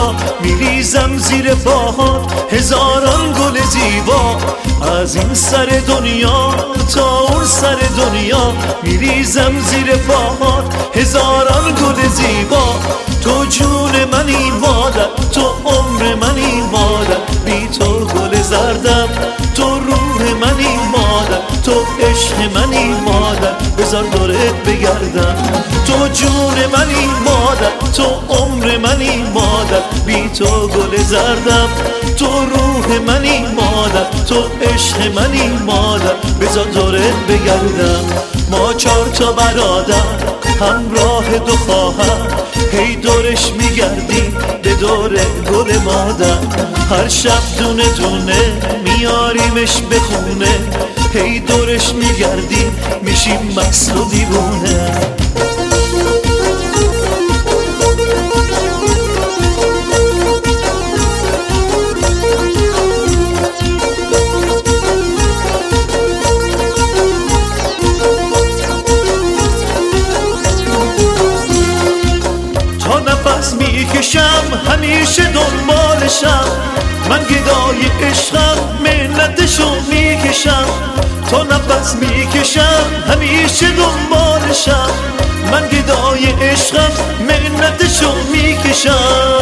دنیا میریزم زیر پاهات هزاران گل زیبا. از این سر دنیا تا اون سر دنیا میریزم زیر پاهات هزاران گل زیبا. تو جون منی مادر، تو عمر منی مادر، بی تو گل زردم. تو روح منی مادر، تو عشق منی مادر، بذار دورت بگردم. تو جون منی مادر، تو عمر منی مادر، بی تو گل زردم. تو روح منی مادر، تو عشق منی مادر، بذار دورت بگردم. ما 4 تا برادر همراه 2 خواهر، هی دورش میگردیم به دور گل مادر. هر شب دونه دونه میاریمش به خونه، هی دورش میگردیم میشیم مست و دیوونه. میکشم همیشه دنبالشم، من گدای عشقم منتشو میکشم. تا نفس میکشم همیشه دنبالشم، من گدای عشقم منتشو میکشم.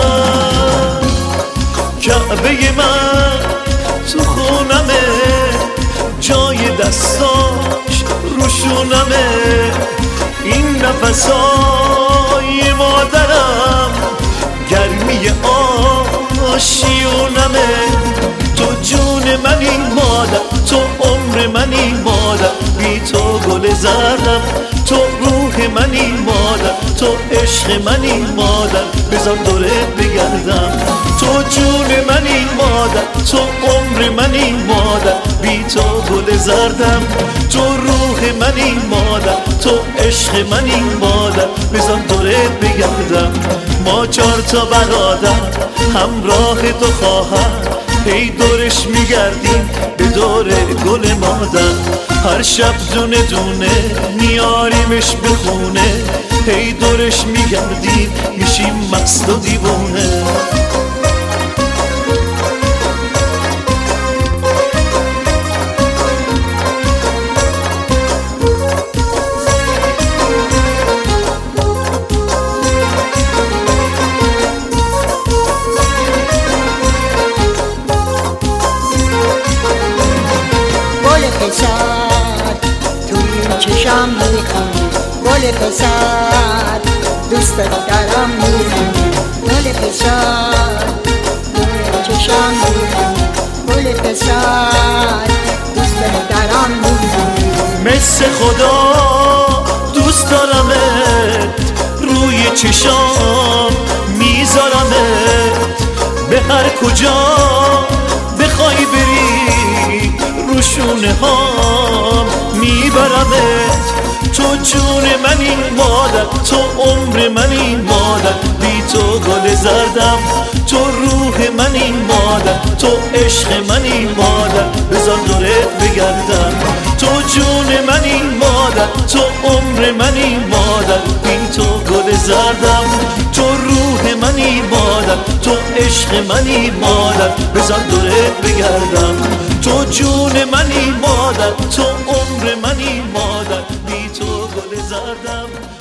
کعبه من تو خونمه، جای دستاش روشونمه. این نفسای مادرم گرمی آشیونمه. تو جون منی مادر، تو عمر منی مادر، بی تو گل زردم. تو روح منی مادر، تو عشق منی مادر، بذار دورت بگردم. تو جون منی مادر، تو عمر منی مادر، بی تو گل زردم. تو روح منی مادر، تو عشق منی مادر، بذار دورت بگردم. ما 4 تا برادر همراه 2 خواهر، هی دورش میگردیم به دور گل مادر. هر شب دونه دونه میاریمش به خونه، هی دورش میگردیم میشیم مست و دیوونه. پسر توی چشم میخونی، گل پسر دوست دارم میخونی. گل پسر توی چشم میخونی، گل پسر دوست دارم میخونی. مثل خدا دوست دارمت، روی چشام میذارمت. به هر کجا بخوای بری روشونه ها میبرمت. تو جون منی مادر، تو عمر منی مادر، بی تو گل زردم. تو روح منی مادر، تو عشق منی مادر، بذار دورت بگردم. تو جون منی مادر، تو عمر منی مادر، بی تو گل زردم. تو روح منی مادر، تو عشق منی مادر، بذار دورت بگردم. تو جون منی مادر، تو عمر منی مادر، بی تو گل زردم.